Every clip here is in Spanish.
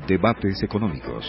Debates económicos.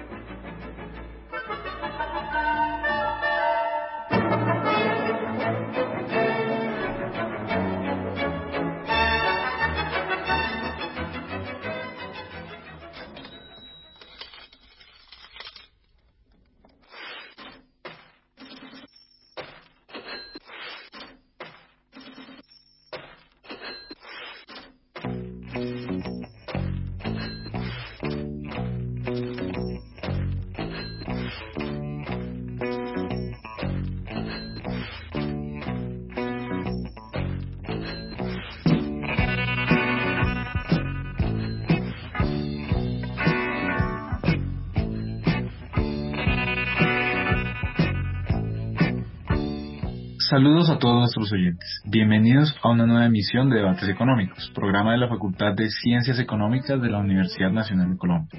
Saludos a todos nuestros oyentes. Bienvenidos a una nueva emisión de Debates Económicos, programa de la Facultad de Ciencias Económicas de la Universidad Nacional de Colombia.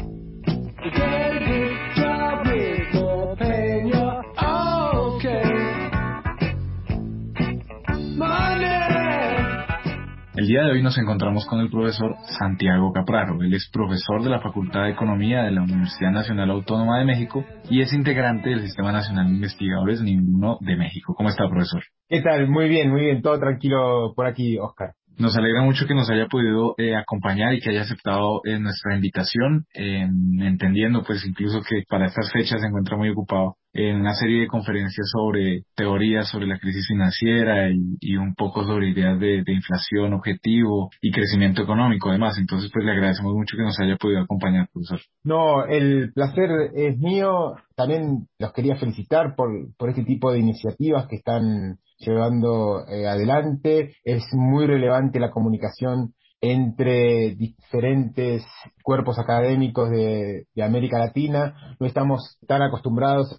El día de hoy nos encontramos con el profesor Santiago Capraro. Él es profesor de la Facultad de Economía de la Universidad Nacional Autónoma de México y es integrante del Sistema Nacional de Investigadores Nivel 1 de México. ¿Cómo está, profesor? ¿Qué tal? Muy bien, todo tranquilo por aquí, Oscar. Nos alegra mucho que nos haya podido acompañar y que haya aceptado nuestra invitación, entendiendo pues incluso que para estas fechas se encuentra muy ocupado en una serie de conferencias sobre teorías sobre la crisis financiera y un poco sobre ideas de inflación, objetivo y crecimiento económico además. Entonces pues le agradecemos mucho que nos haya podido acompañar, profesor. No, el placer es mío. También los quería felicitar por este tipo de iniciativas que están llevando adelante. Es muy relevante la comunicación entre diferentes cuerpos académicos de América Latina. No estamos tan acostumbrados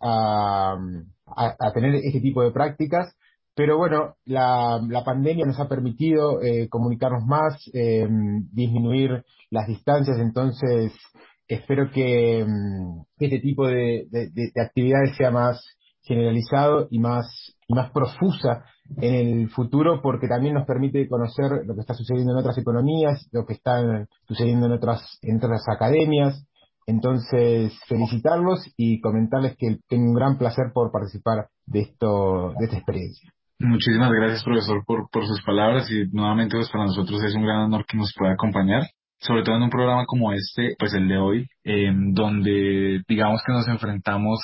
a tener este tipo de prácticas. Pero bueno, la pandemia nos ha permitido comunicarnos más, disminuir las distancias. Entonces espero que este tipo de actividades sea más generalizado y más profusa en el futuro, porque también nos permite conocer lo que está sucediendo en otras economías, lo que está sucediendo en otras academias. Entonces, felicitarlos y comentarles que tengo un gran placer por participar de esta experiencia. Muchísimas gracias, profesor, por sus palabras y nuevamente pues para nosotros es un gran honor que nos pueda acompañar, sobre todo en un programa como este, pues el de hoy, donde digamos que nos enfrentamos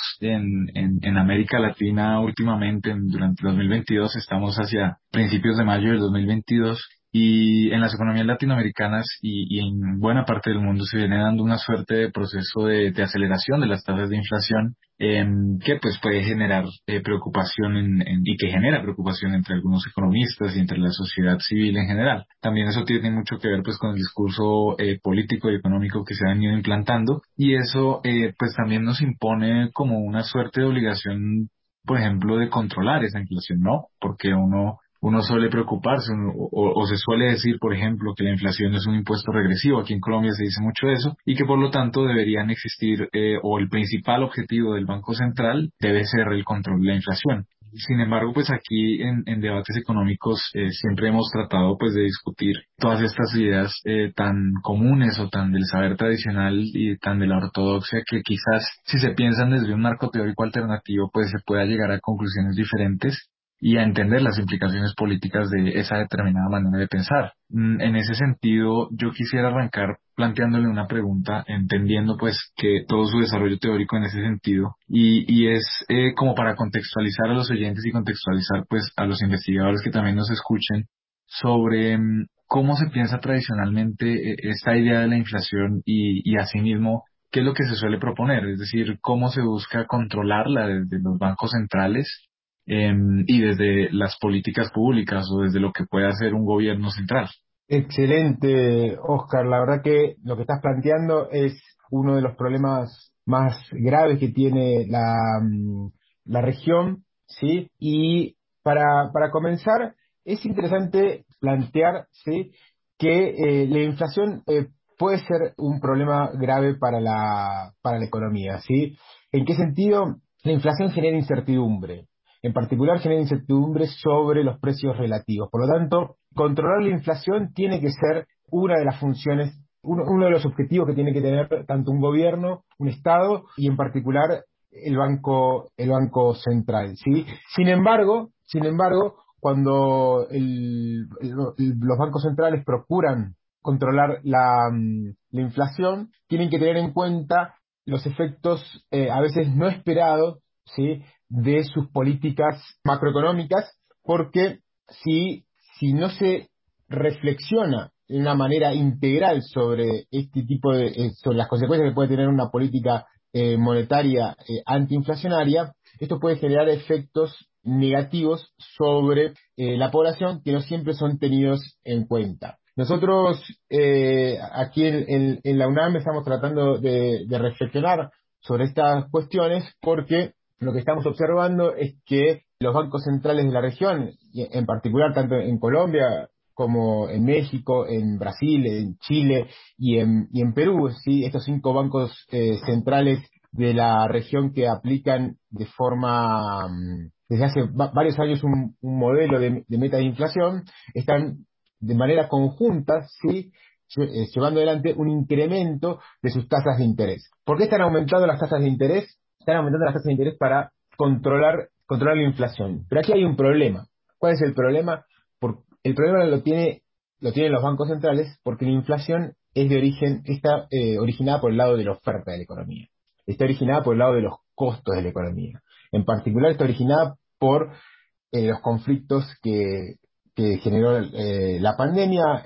en América Latina últimamente, durante el 2022, estamos hacia principios de mayo del 2022 y en las economías latinoamericanas y en buena parte del mundo se viene dando una suerte de proceso de aceleración de las tasas de inflación que pues puede generar preocupación y que genera preocupación entre algunos economistas y entre la sociedad civil en general. También eso tiene mucho que ver pues con el discurso político y económico que se ha venido implantando y eso pues también nos impone como una suerte de obligación, por ejemplo, de controlar esa inflación, ¿no? Porque uno suele preocuparse o se suele decir, por ejemplo, que la inflación es un impuesto regresivo. Aquí en Colombia se dice mucho eso y que por lo tanto deberían existir o el principal objetivo del Banco Central debe ser el control de la inflación. Sin embargo, pues aquí en debates económicos siempre hemos tratado pues de discutir todas estas ideas tan comunes o tan del saber tradicional y tan de la ortodoxia que quizás si se piensan desde un marco teórico alternativo pues se pueda llegar a conclusiones diferentes y a entender las implicaciones políticas de esa determinada manera de pensar. En ese sentido, yo quisiera arrancar planteándole una pregunta, entendiendo pues que todo su desarrollo teórico en ese sentido, y es como para contextualizar a los oyentes y contextualizar pues a los investigadores que también nos escuchen sobre cómo se piensa tradicionalmente esta idea de la inflación y asimismo qué es lo que se suele proponer, es decir, cómo se busca controlarla desde los bancos centrales y desde las políticas públicas o desde lo que puede hacer un gobierno central. Excelente, Oscar. La verdad que lo que estás planteando es uno de los problemas más graves que tiene la región, ¿sí? Y para comenzar, es interesante plantear, ¿sí?, que la inflación puede ser un problema grave para la economía, ¿sí? ¿En qué sentido? La inflación genera incertidumbre. En particular, genera incertidumbre sobre los precios relativos. Por lo tanto, controlar la inflación tiene que ser una de las funciones uno de los objetivos que tiene que tener tanto un gobierno, un Estado y en particular el Banco Central, ¿sí? Sin embargo, cuando los bancos centrales procuran controlar la inflación, tienen que tener en cuenta los efectos a veces no esperados, ¿sí? De sus políticas macroeconómicas, porque si, si no se reflexiona de una manera integral sobre este tipo sobre las consecuencias que puede tener una política monetaria antiinflacionaria, esto puede generar efectos negativos sobre la población que no siempre son tenidos en cuenta. Nosotros aquí en la UNAM estamos tratando de reflexionar sobre estas cuestiones porque lo que estamos observando es que los bancos centrales de la región, y en particular tanto en Colombia como en México, en Brasil, en Chile y en Perú, ¿sí? Estos 5 bancos centrales de la región que aplican de forma, desde hace varios años un modelo de meta de inflación, están de manera conjunta, ¿sí? Llevando adelante un incremento de sus tasas de interés. ¿Por qué están aumentando las tasas de interés? Están aumentando las tasas de interés para controlar la inflación. Pero aquí hay un problema. ¿Cuál es el problema? El problema lo tienen los bancos centrales porque la inflación está originada por el lado de la oferta de la economía. Está originada por el lado de los costos de la economía. En particular está originada por los conflictos que generó la pandemia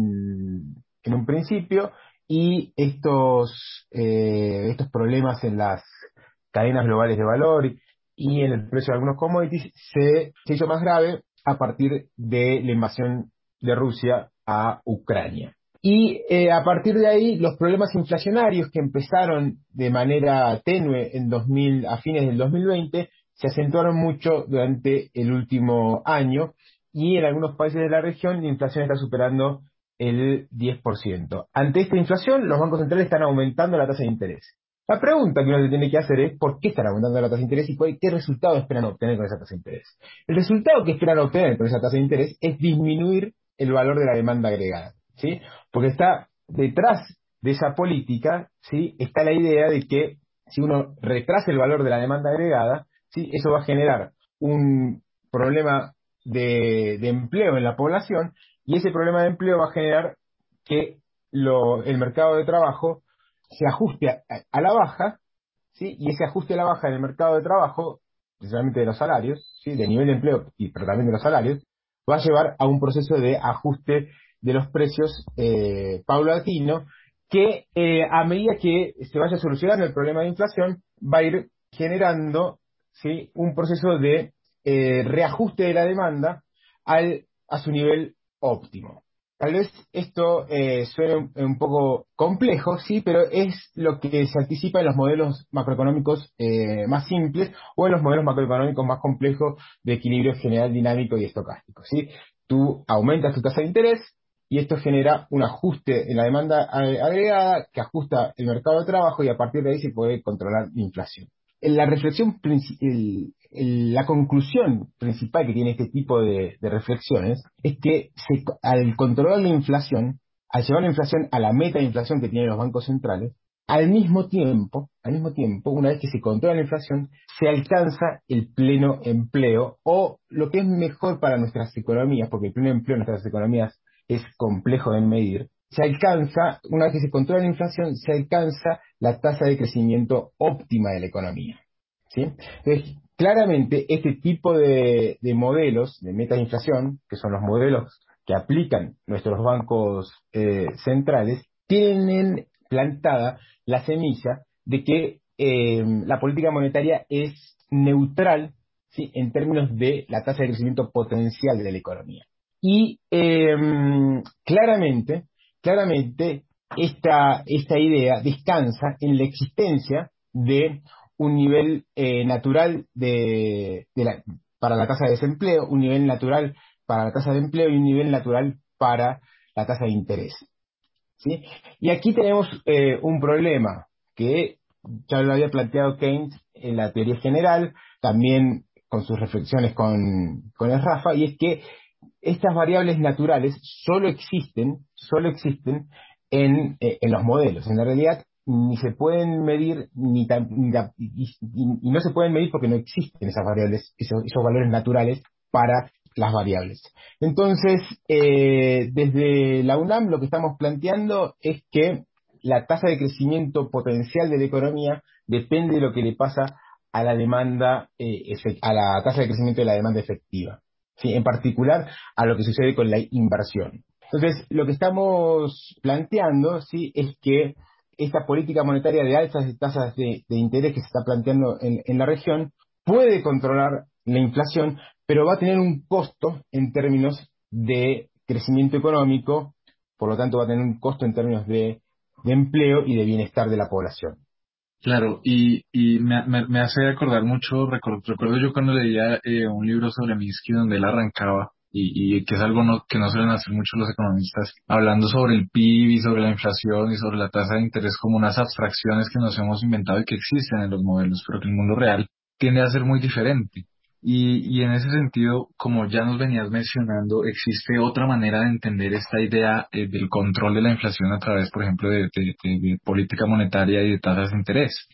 en un principio y estos problemas en las cadenas globales de valor y en el precio de algunos commodities se hizo más grave a partir de la invasión de Rusia a Ucrania. Y a partir de ahí, los problemas inflacionarios que empezaron de manera tenue a fines del 2020 se acentuaron mucho durante el último año y en algunos países de la región la inflación está superando el 10%. Ante esta inflación, los bancos centrales están aumentando la tasa de interés. La pregunta que uno se tiene que hacer es ¿por qué están aumentando la tasa de interés y qué resultado esperan obtener con esa tasa de interés? El resultado que esperan obtener con esa tasa de interés es disminuir el valor de la demanda agregada, ¿sí? Porque está detrás de esa política, ¿sí? Está la idea de que si uno retrasa el valor de la demanda agregada, ¿sí? Eso va a generar un problema de empleo en la población y ese problema de empleo va a generar que el mercado de trabajo se ajuste a la baja, ¿sí? Y ese ajuste a la baja en el mercado de trabajo, principalmente de los salarios, ¿sí? De nivel de empleo, pero también de los salarios, va a llevar a un proceso de ajuste de los precios paulatino que a medida que se vaya solucionando el problema de inflación, va a ir generando, ¿sí? Un proceso de reajuste de la demanda a su nivel óptimo. Tal vez esto suene un poco complejo, sí, pero es lo que se anticipa en los modelos macroeconómicos más simples o en los modelos macroeconómicos más complejos de equilibrio general dinámico y estocástico, ¿sí? Tú aumentas tu tasa de interés y esto genera un ajuste en la demanda agregada que ajusta el mercado de trabajo y a partir de ahí se puede controlar la inflación. La conclusión principal que tiene este tipo de reflexiones es que al controlar la inflación, al llevar la inflación a la meta de inflación que tienen los bancos centrales, al mismo tiempo, una vez que se controla la inflación, se alcanza el pleno empleo o lo que es mejor para nuestras economías, porque el pleno empleo en nuestras economías es complejo de medir, una vez que se controla la inflación, se alcanza la tasa de crecimiento óptima de la economía, ¿sí? Entonces, claramente, este tipo de modelos de meta de inflación, que son los modelos que aplican nuestros bancos centrales, tienen plantada la semilla de que la política monetaria es neutral, ¿sí? En términos de la tasa de crecimiento potencial de la economía. Y claramente esta idea descansa en la existencia de un nivel natural para la tasa de desempleo, un nivel natural para la tasa de empleo y un nivel natural para la tasa de interés, ¿sí? Y aquí tenemos un problema que ya lo había planteado Keynes en la teoría general, también con sus reflexiones con el Rafa, y es que estas variables naturales solo existen en los modelos. En la realidad ni se pueden medir y no se pueden medir porque no existen esas variables, esos valores naturales para las variables. Entonces, desde la UNAM lo que estamos planteando es que la tasa de crecimiento potencial de la economía depende de lo que le pasa a la demanda, a la tasa de crecimiento de la demanda efectiva. ¿Sí? En particular, a lo que sucede con la inversión. Entonces, lo que estamos planteando, ¿sí?, es que esta política monetaria de alzas de tasas de interés que se está planteando en la región puede controlar la inflación, pero va a tener un costo en términos de crecimiento económico, por lo tanto va a tener un costo en términos de empleo y de bienestar de la población. Claro, y me hace acordar mucho, recuerdo yo cuando leía un libro sobre Minsky donde él arrancaba, y que es algo que no suelen hacer mucho los economistas, hablando sobre el PIB y sobre la inflación y sobre la tasa de interés como unas abstracciones que nos hemos inventado y que existen en los modelos, pero que el mundo real tiende a ser muy diferente. Y en ese sentido, como ya nos venías mencionando, existe otra manera de entender esta idea del control de la inflación a través, por ejemplo, de política monetaria y de tasas de interés.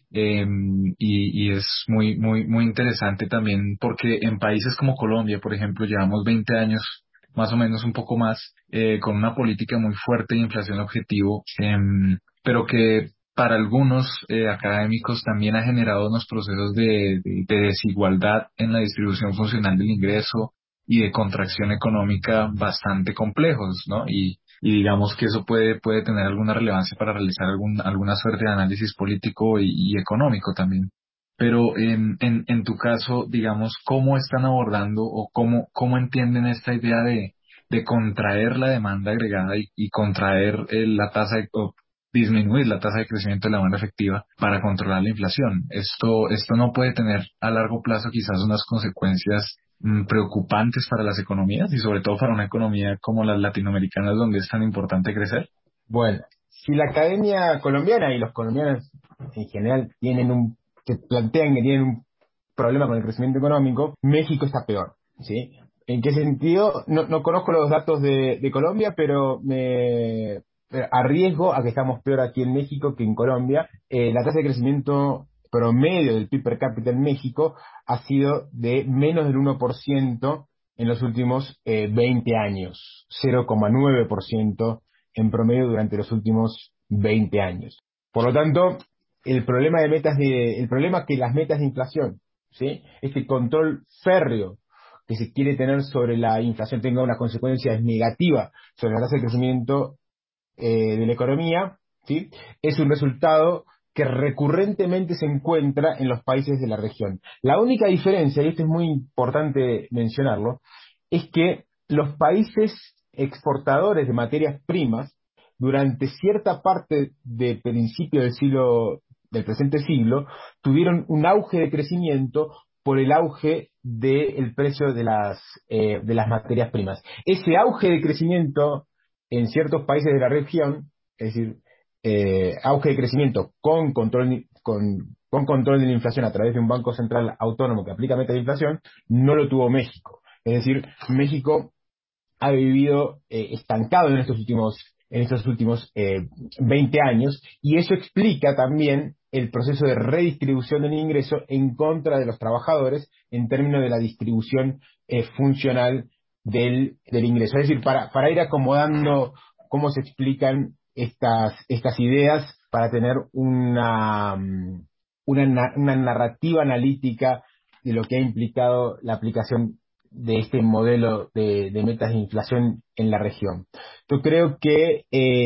Y es muy interesante también porque en países como Colombia, por ejemplo, llevamos 20 años, más o menos un poco más, con una política muy fuerte de inflación objetivo, pero que para algunos académicos también ha generado unos procesos de desigualdad en la distribución funcional del ingreso y de contracción económica bastante complejos, ¿no? Y digamos que eso puede tener alguna relevancia para realizar alguna suerte de análisis político y económico también. Pero en tu caso, digamos, ¿cómo están abordando o cómo entienden esta idea de contraer la demanda agregada y contraer la tasa o disminuir la tasa de crecimiento de la demanda efectiva para controlar la inflación? Esto no puede tener a largo plazo quizás unas consecuencias preocupantes para las economías y sobre todo para una economía como las latinoamericanas donde es tan importante crecer. Bueno, si la academia colombiana y los colombianos en general se plantean que tienen un problema con el crecimiento económico, México está peor, ¿sí? ¿En qué sentido? No conozco los datos de Colombia, pero me arriesgo a que estamos peor aquí en México que en Colombia. La tasa de crecimiento promedio del PIB per cápita en México ha sido de menos del 1% en los últimos 20 años, 0,9% en promedio durante los últimos 20 años. Por lo tanto, el problema que las metas de inflación, ¿sí?, este control férreo que se quiere tener sobre la inflación tenga una consecuencia negativa sobre la tasa de crecimiento de la economía, ¿sí?, es un resultado que recurrentemente se encuentra en los países de la región. La única diferencia, y esto es muy importante mencionarlo, es que los países exportadores de materias primas, durante cierta parte del principio del presente siglo, tuvieron un auge de crecimiento por el auge del precio de las materias primas. Ese auge de crecimiento en ciertos países de la región, es decir, auge de crecimiento con control de la inflación a través de un banco central autónomo que aplica metas de inflación, no lo tuvo México. Es decir, México ha vivido estancado en estos últimos 20 años, y eso explica también el proceso de redistribución del ingreso en contra de los trabajadores en términos de la distribución funcional del ingreso. Es decir, para ir acomodando cómo se explican estas ideas, para tener una narrativa analítica de lo que ha implicado la aplicación de este modelo de metas de inflación en la región. Yo creo que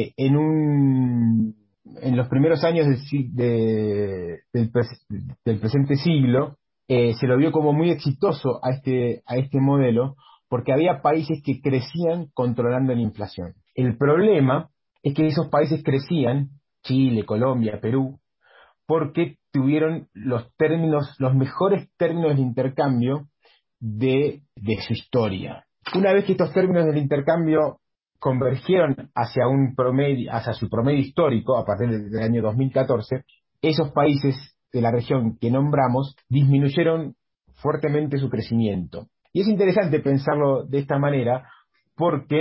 en los primeros años del presente siglo se lo vio como muy exitoso a este modelo, porque había países que crecían controlando la inflación. El problema es que esos países crecían, Chile, Colombia, Perú, porque tuvieron los mejores términos de intercambio de su historia. Una vez que estos términos del intercambio convergieron hacia su promedio histórico, a partir del año 2014, esos países de la región que nombramos disminuyeron fuertemente su crecimiento. Y es interesante pensarlo de esta manera porque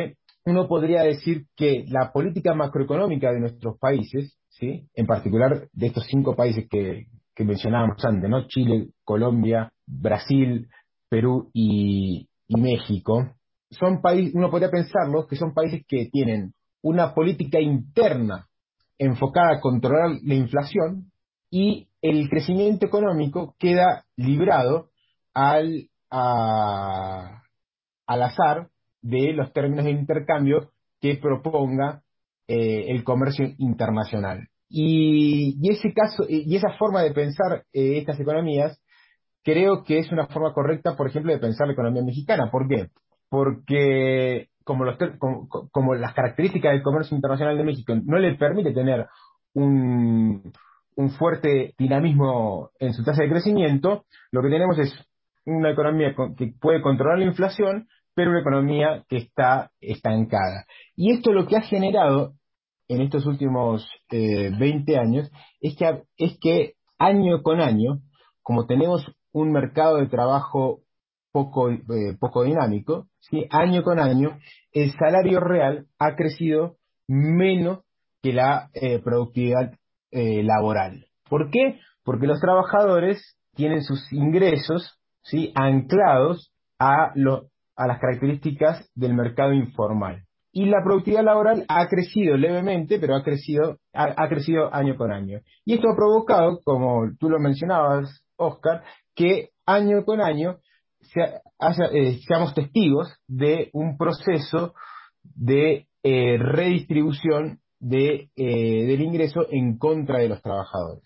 uno podría decir que la política macroeconómica de nuestros países, ¿sí? En particular de estos 5 países que mencionábamos antes, ¿no? Chile, Colombia, Brasil, Perú y México, son países, uno podría pensarlo, que son países que tienen una política interna enfocada a controlar la inflación y el crecimiento económico queda librado al, a- al azar de los términos de intercambio que proponga el comercio internacional. Y ese caso, y esa forma de pensar estas economías, creo que es una forma correcta, por ejemplo, de pensar la economía mexicana. ¿Por qué? Porque como las características del comercio internacional de México no le permite tener un, un fuerte dinamismo en su tasa de crecimiento, lo que tenemos es una economía que puede controlar la inflación, pero una economía que está estancada. Y esto lo que ha generado en estos últimos 20 años es que año con año, como tenemos un mercado de trabajo poco dinámico, ¿sí? Año con año, el salario real ha crecido menos que la productividad laboral. ¿Por qué? Porque los trabajadores tienen sus ingresos, ¿sí? Anclados a las características del mercado informal. Y la productividad laboral ha crecido levemente, pero ha crecido año con año. Y esto ha provocado, como tú lo mencionabas, Oscar, que año con año seamos testigos de un proceso de redistribución del ingreso en contra de los trabajadores.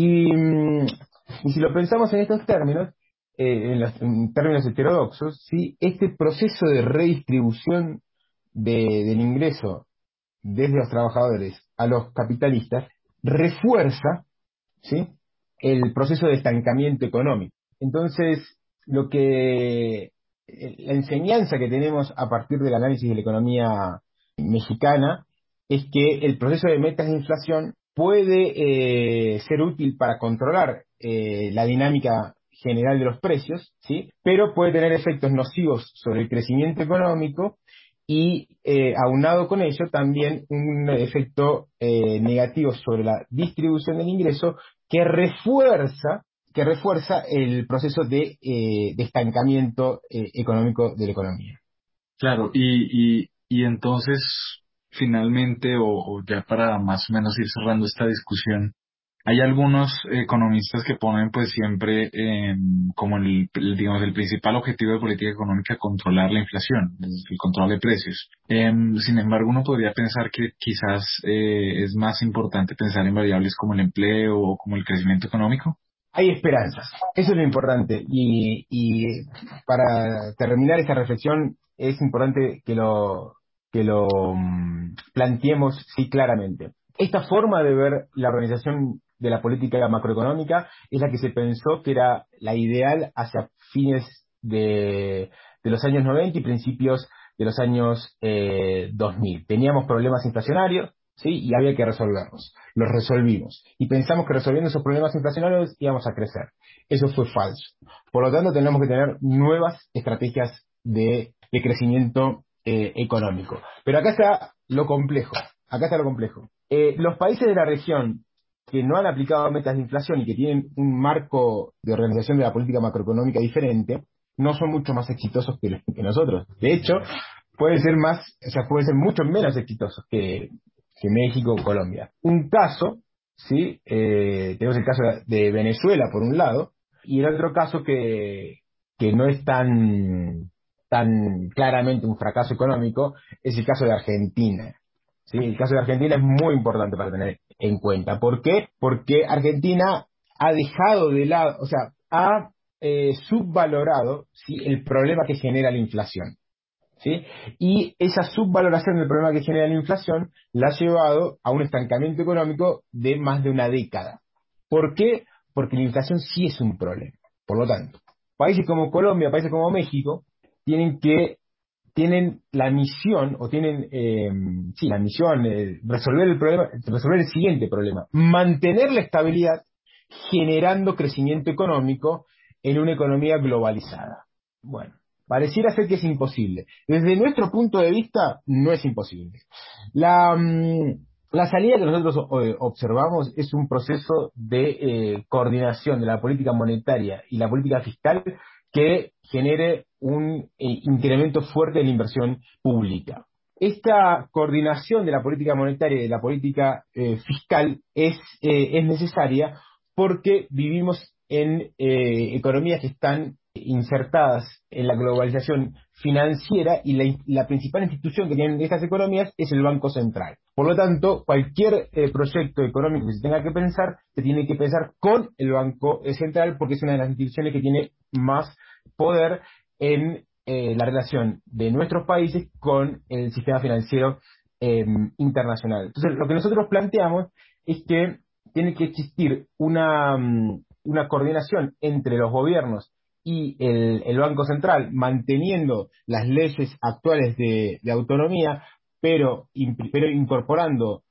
Y si lo pensamos en estos términos, en términos heterodoxos, ¿sí? Este proceso de redistribución del ingreso desde los trabajadores a los capitalistas refuerza, ¿sí? El proceso de estancamiento económico. Entonces, la enseñanza que tenemos a partir del análisis de la economía mexicana es que el proceso de metas de inflación puede ser útil para controlar la dinámica general de los precios, ¿sí? Pero puede tener efectos nocivos sobre el crecimiento económico y aunado con ello también un efecto negativo sobre la distribución del ingreso que refuerza, que refuerza el proceso de estancamiento económico de la economía. Claro, y entonces, finalmente, o ya para más o menos ir cerrando esta discusión, hay algunos economistas que ponen pues siempre como digamos, el principal objetivo de política económica controlar la inflación, el control de precios. Sin embargo, uno podría pensar que quizás es más importante pensar en variables como el empleo o como el crecimiento económico. Hay esperanzas, eso es lo importante. Y para terminar esta reflexión, es importante que lo planteemos sí claramente. Esta forma de ver la organización de la política macroeconómica es la que se pensó que era la ideal hacia fines de los años 90 y principios de los años 2000. Teníamos problemas inflacionarios, ¿sí? Y había que resolverlos. Los resolvimos. Y pensamos que resolviendo esos problemas inflacionarios íbamos a crecer. Eso fue falso. Por lo tanto, tenemos que tener nuevas estrategias de crecimiento económico. Pero acá está lo complejo. Acá está lo complejo. Los países de la región que no han aplicado metas de inflación y que tienen un marco de organización de la política macroeconómica diferente, no son mucho más exitosos que nosotros. De hecho, pueden ser más, o sea, pueden ser mucho menos exitosos que México o Colombia. Un caso, ¿sí? Tenemos el caso de Venezuela por un lado, y el otro caso que no es tan claramente un fracaso económico es el caso de Argentina. ¿Sí? El caso de Argentina es muy importante para tener en cuenta. ¿Por qué? Porque Argentina ha dejado de lado, o sea, ha subvalorado, ¿sí? El problema que genera la inflación. ¿Sí? Y esa subvaloración del problema que genera la inflación la ha llevado a un estancamiento económico de más de una década. ¿Por qué? Porque la inflación sí es un problema. Por lo tanto, países como Colombia, países como México, tienen la misión, o tienen, sí, la misión, resolver el problema, resolver el siguiente problema: mantener la estabilidad generando crecimiento económico en una economía globalizada. Bueno. Pareciera ser que es imposible. Desde nuestro punto de vista, no es imposible. La salida que nosotros observamos es un proceso de coordinación de la política monetaria y la política fiscal que genere un incremento fuerte de la inversión pública. Esta coordinación de la política monetaria y de la política fiscal es necesaria porque vivimos en economías que están insertadas en la globalización financiera y la principal institución que tienen estas economías es el Banco Central. Por lo tanto, cualquier proyecto económico que se tenga que pensar, se tiene que pensar con el Banco Central porque es una de las instituciones que tiene más poder en la relación de nuestros países con el sistema financiero internacional. Entonces, lo que nosotros planteamos es que tiene que existir una coordinación entre los gobiernos y el Banco Central, manteniendo las leyes actuales de autonomía, pero incorporando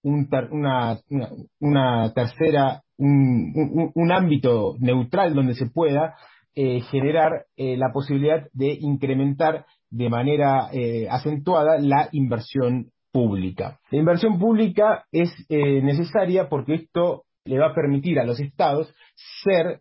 una tercera, un ámbito neutral donde se pueda generar la posibilidad de incrementar de manera acentuada la inversión pública. La inversión pública es necesaria porque esto le va a permitir a los estados ser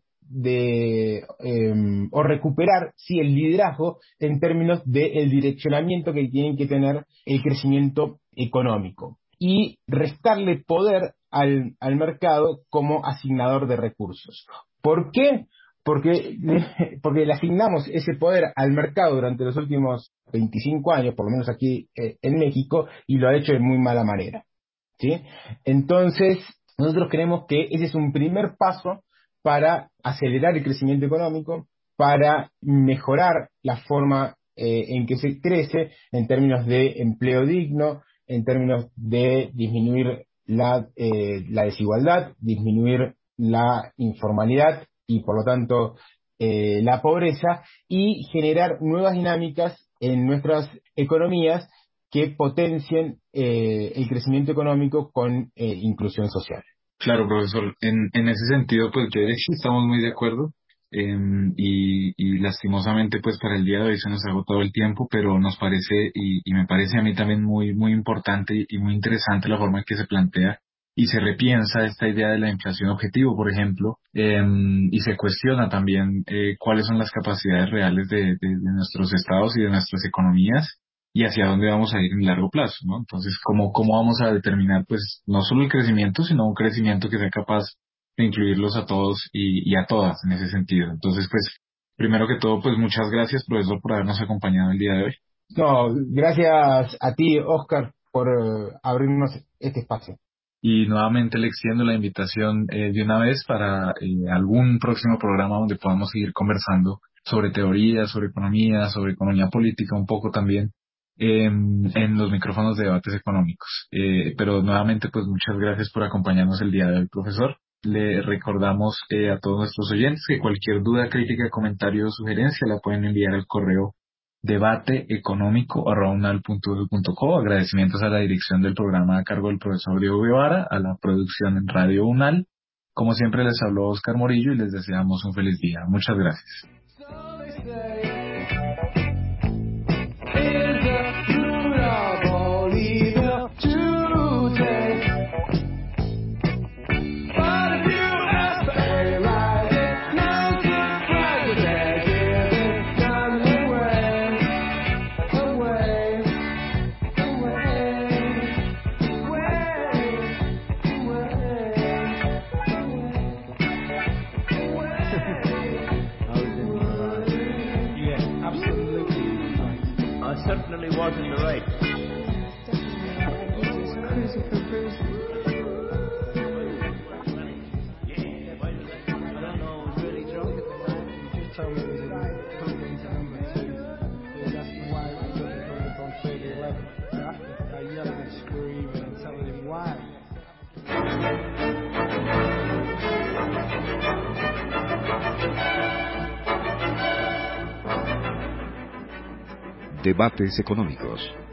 o recuperar sí el liderazgo en términos del direccionamiento que tienen que tener el crecimiento económico y restarle poder al mercado como asignador de recursos. ¿Por qué? Porque, porque le asignamos ese poder al mercado durante los últimos 25 años, por lo menos aquí en México, y lo ha hecho de muy mala manera, ¿sí? Entonces, nosotros creemos que ese es un primer paso para acelerar el crecimiento económico, para mejorar la forma en que se crece en términos de empleo digno, en términos de disminuir la desigualdad, disminuir la informalidad y por lo tanto la pobreza y generar nuevas dinámicas en nuestras economías que potencien el crecimiento económico con inclusión social. Claro, profesor. En ese sentido, pues yo diría que estamos muy de acuerdo. Y lastimosamente, pues para el día de hoy se nos ha agotado el tiempo, pero nos parece, y me parece a mí también muy importante y muy interesante la forma en que se plantea y se repiensa esta idea de la inflación objetivo, por ejemplo, y se cuestiona también cuáles son las capacidades reales de nuestros estados y de nuestras economías y hacia dónde vamos a ir en largo plazo, ¿no? Entonces, ¿cómo vamos a determinar, pues, no solo el crecimiento, sino un crecimiento que sea capaz de incluirlos a todos y a todas en ese sentido? Entonces, pues, primero que todo, pues, muchas gracias, profesor, por habernos acompañado el día de hoy. No, gracias a ti, Oscar, por abrirnos este espacio. Y nuevamente le extiendo la invitación de una vez para algún próximo programa donde podamos seguir conversando sobre teoría, sobre economía política, un poco también en los micrófonos de debates económicos. Pero nuevamente, pues muchas gracias por acompañarnos el día de hoy, profesor. Le recordamos a todos nuestros oyentes que cualquier duda, crítica, comentario o sugerencia la pueden enviar al correo debateeconómico@unal.edu.co. Agradecimientos a la dirección del programa a cargo del profesor Diego Guevara, a la producción en Radio UNAL. Como siempre les habló Oscar Morillo y les deseamos un feliz día. Muchas gracias. Certainly was in the right. Debates económicos.